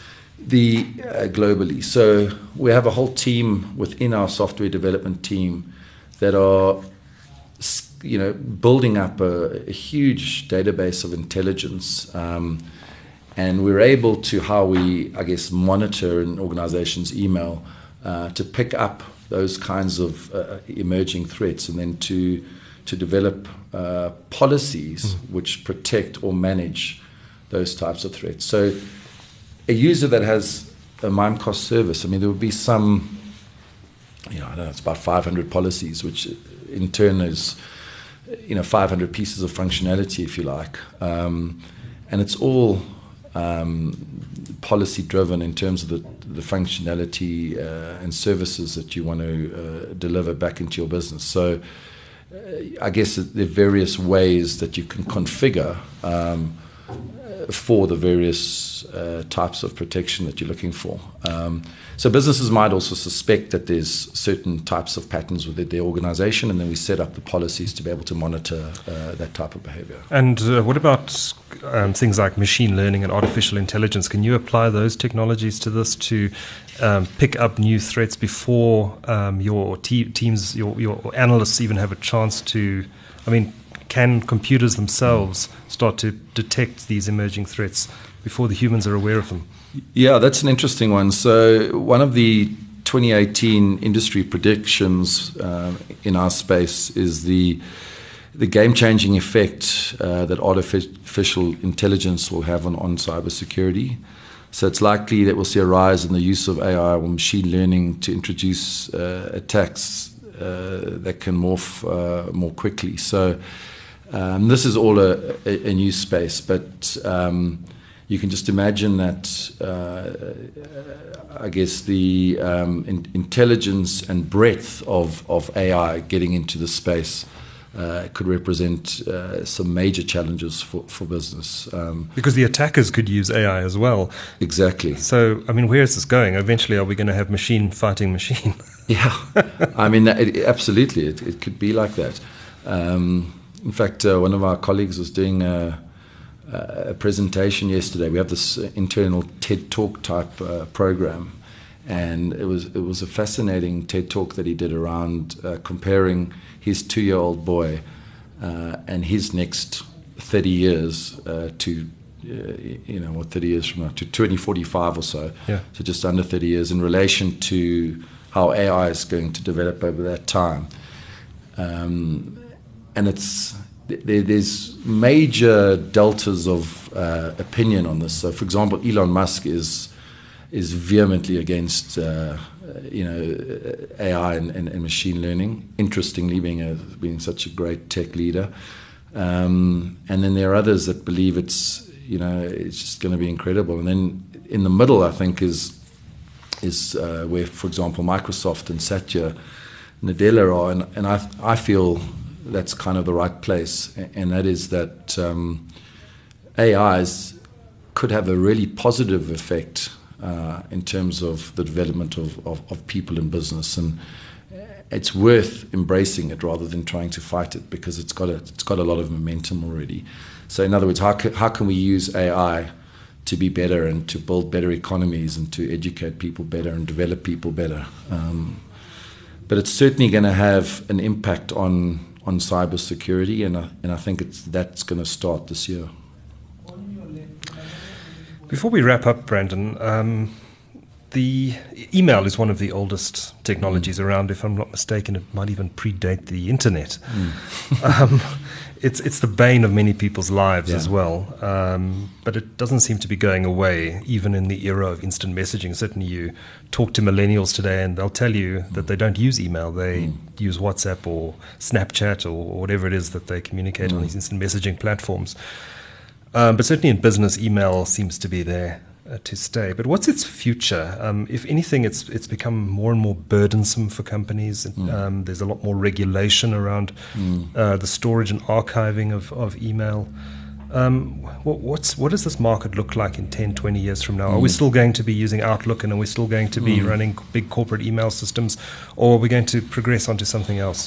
the uh, globally. So we have a whole team within our software development team that are, you know, building up a, a huge database of intelligence. Um, and we're able to, how we, I guess, monitor an organization's email uh, to pick up those kinds of uh, emerging threats, and then to to develop uh, policies mm. which protect or manage those types of threats. So a user that has a Mimecast service, I mean, there would be some, you know, I don't know, it's about five hundred policies, which in turn is, you know, five hundred pieces of functionality, if you like. Um, and it's all um, policy driven in terms of the, the functionality uh, and services that you want to uh, deliver back into your business. So uh, I guess there are various ways that you can configure um, for the various uh, types of protection that you're looking for. Um, so businesses might also suspect that there's certain types of patterns within their organization, and then we set up the policies to be able to monitor uh, that type of behavior. And uh, what about um, things like machine learning and artificial intelligence? Can you apply those technologies to this to um, pick up new threats before um, your te- teams, your, your analysts even have a chance to, I mean, can computers themselves start to detect these emerging threats before the humans are aware of them? Yeah, that's an interesting one. So one of the twenty eighteen industry predictions uh, in our space is the the game-changing effect uh, that artificial intelligence will have on, on cybersecurity. So it's likely that we'll see a rise in the use of A I or machine learning to introduce uh, attacks uh, that can morph uh, more quickly. So um, this is all a, a, a new space, but um, you can just imagine that, uh, I guess, the um, in, intelligence and breadth of, of A I getting into the space uh, could represent uh, some major challenges for, for business. Um, because the attackers could use A I as well. Exactly. So, I mean, where is this going? Eventually, are we going to have machine fighting machine? Yeah, I mean, it, absolutely, it, it could be like that. Um, in fact, uh, one of our colleagues was doing a, a presentation yesterday. We have this internal TED Talk type uh, program, and it was it was a fascinating TED Talk that he did around uh, comparing his two-year-old boy uh, and his next thirty years uh, to, uh, you know, what thirty years from now, to twenty forty-five or so, yeah. So just under thirty years in relation to how A I is going to develop over that time. Um, and it's there, there's major deltas of uh, opinion on this. So, for example, Elon Musk is is vehemently against uh, you know A I and, and, and machine learning. Interestingly, being a being such a great tech leader, um, and then there are others that believe it's you know it's just going to be incredible. And then in the middle, I think is is uh, where, for example, Microsoft and Satya Nadella are, and, and I I feel that's kind of the right place, and that is that um, A Is could have a really positive effect uh, in terms of the development of, of, of people in business, and it's worth embracing it rather than trying to fight it, because it's got a, it's got a lot of momentum already. So in other words, how can, how can we use A I to be better and to build better economies and to educate people better and develop people better? Um, but it's certainly going to have an impact on on cybersecurity, and I, and I think it's that's going to start this year. Before we wrap up, Brandon, um, the email is one of the oldest technologies mm. around. If I'm not mistaken, it might even predate the internet. Mm. um, it's it's the bane of many people's lives yeah. as well. Um, but it doesn't seem to be going away, even in the era of instant messaging. Certainly, you talk to millennials today, and they'll tell you mm. that they don't use email; they mm. use WhatsApp or Snapchat or whatever it is that they communicate mm. on these instant messaging platforms. Um, but certainly in business, email seems to be there uh, to stay. But what's its future? Um, if anything, it's it's become more and more burdensome for companies. Mm. Um, there's a lot more regulation around mm. uh, the storage and archiving of, of email. Um, what, what's, what does this market look like in ten, twenty years from now? Mm. Are we still going to be using Outlook, and are we still going to be mm. running big corporate email systems, or are we going to progress onto something else?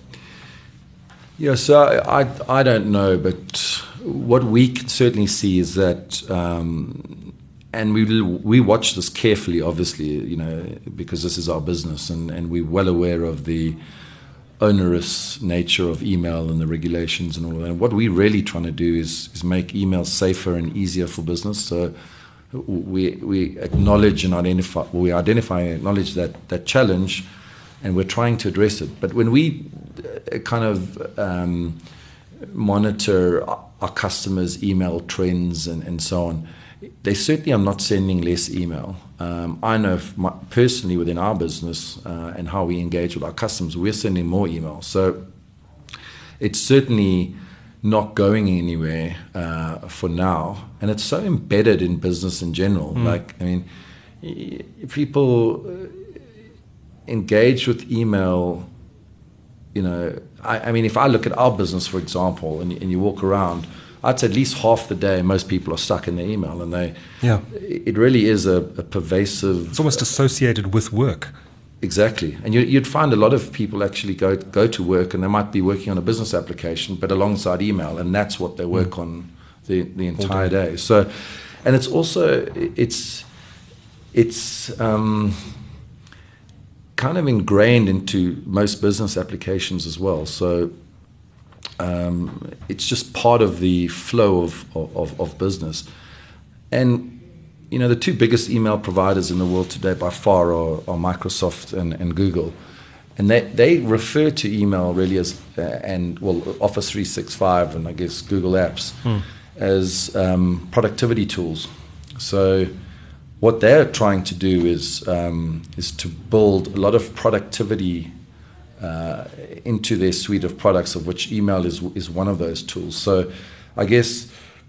Yeah, so I, I, I don't know, but what we can certainly see is that, um, and we we watch this carefully, obviously, you know, because this is our business, and, and we're well aware of the onerous nature of email and the regulations and all of that. And what we're really trying to do is is make email safer and easier for business. So we we acknowledge and identify, well, we identify and acknowledge that that challenge, and we're trying to address it. But when we kind of um, monitor our customers' email trends and, and so on, they certainly are not sending less email. Um, I know my, personally within our business uh, and how we engage with our customers, we're sending more email. So it's certainly not going anywhere uh, for now. And it's so embedded in business in general. Mm. Like, I mean, people engage with email. You know, I, I mean, if I look at our business, for example, and, and you walk around, I'd say at least half the day most people are stuck in their email, and they, yeah, it really is a, a pervasive. It's almost associated with work. Exactly, and you, you'd find a lot of people actually go go to work, and they might be working on a business application, but alongside email, and that's what they work mm. on the the entire day. day. So, and it's also it's it's. Um, kind of ingrained into most business applications as well. So um, it's just part of the flow of, of, of business. And, you know, the two biggest email providers in the world today by far are, are Microsoft and, and Google. And they, they refer to email really as, uh, and well, Office three sixty-five and I guess Google Apps hmm. as um, productivity tools. So what they're trying to do is um, is to build a lot of productivity uh, into their suite of products, of which email is is one of those tools. So, I guess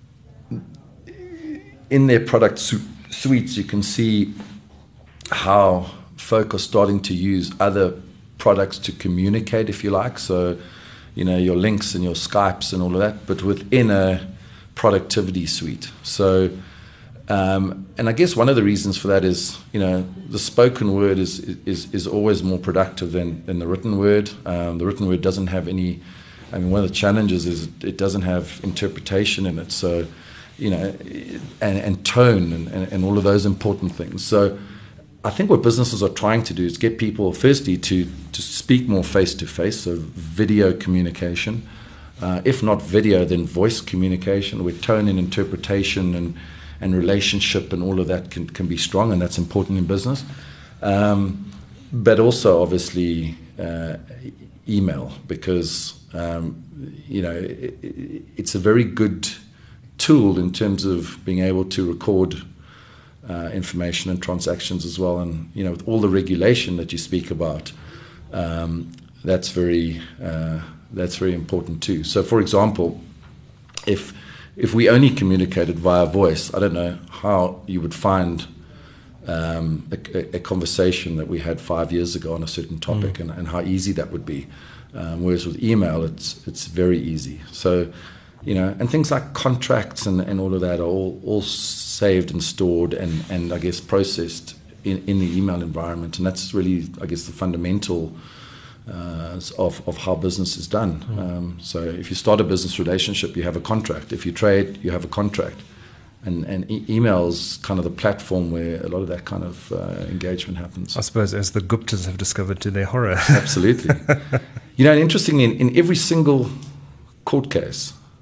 in their product su- suites, you can see how folk are starting to use other products to communicate, if you like. So, you know, your links and your Skypes and all of that, but within a productivity suite. So. Um, and I guess one of the reasons for that is, you know, the spoken word is is, is always more productive than, than the written word. Um, the written word doesn't have any, I mean, one of the challenges is it doesn't have interpretation in it. So, you know, and, and tone and, and, and all of those important things. So I think what businesses are trying to do is get people, firstly, to, to speak more face-to-face, so video communication. Uh, if not video, then voice communication, where tone and interpretation and and relationship and all of that can, can be strong, and that's important in business. Um, but also, obviously, uh, email, because, um, you know, it, it's a very good tool in terms of being able to record uh, information and transactions as well. And, you know, with all the regulation that you speak about, um, that's very, uh, that's very important too. So, for example, if If we only communicated via voice, I don't know how you would find um, a, a conversation that we had five years ago on a certain topic, mm. and, and how easy that would be. Um, whereas with email, it's it's very easy. So, you know, and things like contracts and, and all of that are all, all saved and stored and, and I guess processed in, in the email environment. And that's really, I guess, the fundamental Uh, of, of how business is done. Mm. Um, so if you start a business relationship, you have a contract. If you trade, you have a contract. And, and e- email is kind of the platform where a lot of that kind of uh, engagement happens. I suppose, as the Guptas have discovered to their horror. Absolutely. You know, and interestingly, in, in every single court case,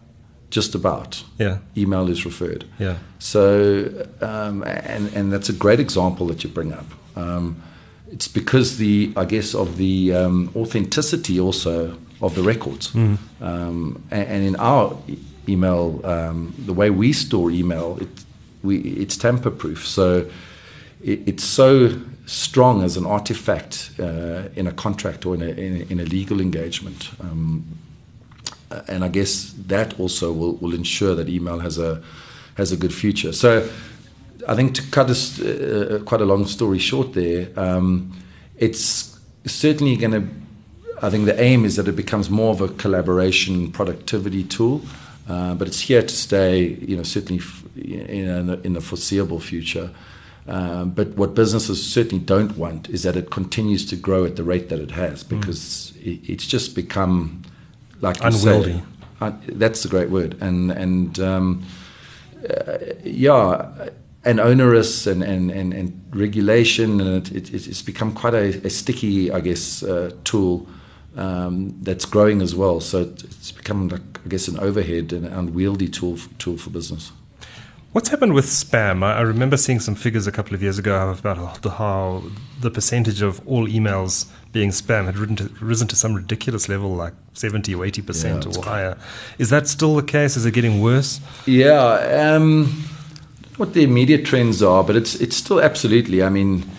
just about. Yeah. Email is referred. Yeah. So, um, and, and that's a great example that you bring up. Um, it's because the, I guess, of the um, authenticity also of the records. Mm. Um, and, and in our e- email, um, the way we store email, it, we, it's tamper-proof. So it, it's so strong as an artifact uh, in a contract or in a, in a, in a legal engagement. Um, and I guess that also will, will ensure that email has a has a good future. So I think to cut a, uh, quite a long story short there, um, it's certainly going to, I think the aim is that it becomes more of a collaboration productivity tool, uh, but it's here to stay, you know, certainly f- in, a, in the foreseeable future. Um, but what businesses certainly don't want is that it continues to grow at the rate that it has, because mm. it, it's just become, like you unwieldy. say, un- that's the great word, and and um, uh, yeah, and onerous and and, and, and regulation, and it, it, it's become quite a, a sticky, I guess, uh, tool um, that's growing as well. So it, it's become, like, I guess, an overhead and an unwieldy tool tool for business. What's happened with spam? I, I remember seeing some figures a couple of years ago about how, how the percentage of all emails being spam had risen to, risen to some ridiculous level, like seventy or eighty percent yeah, or higher. Is that still the case? Is it getting worse? Yeah, um, what the immediate trends are, but it's it's still absolutely. I mean,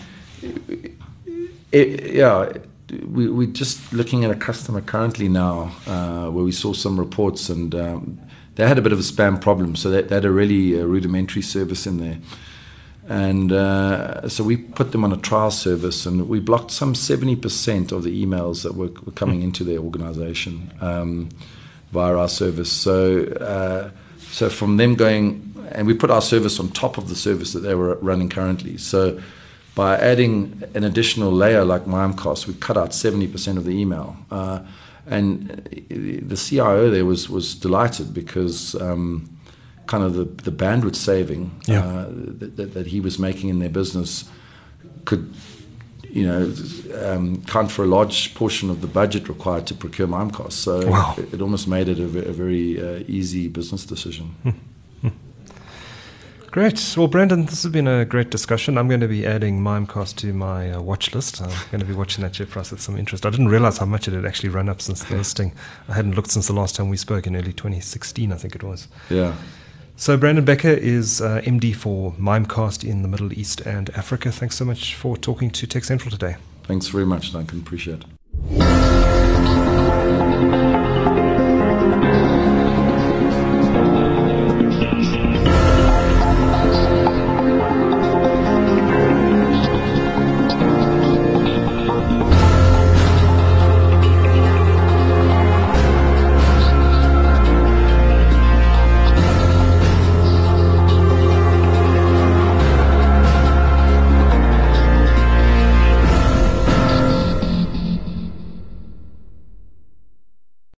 it, yeah, we, we're just looking at a customer currently now uh, where we saw some reports, and um, they had a bit of a spam problem, so they, they had a really uh, rudimentary service in there. And uh, so we put them on a trial service, and we blocked some seventy percent of the emails that were, were coming into their organization um, via our service. So, uh, so from them going, and we put our service on top of the service that they were running currently. So by adding an additional layer like Mimecast, we cut out seventy percent of the email. Uh, and the C I O there was, was delighted, because um, kind of the, the bandwidth saving yeah. uh, that, that he was making in their business could, you know, um, count for a large portion of the budget required to procure Mimecast. So wow. it, it almost made it a, a very uh, easy business decision. Hmm. Great. Well, Brandon, this has been a great discussion. I'm going to be adding Mimecast to my uh, watch list. I'm going to be watching that share price with some interest. I didn't realize how much it had actually run up since the listing. I hadn't looked since the last time we spoke in early twenty sixteen, I think it was. Yeah. So Brandon Becker is uh, M D for Mimecast in the Middle East and Africa. Thanks so much for talking to Tech Central today. Thanks very much, Duncan. Appreciate it.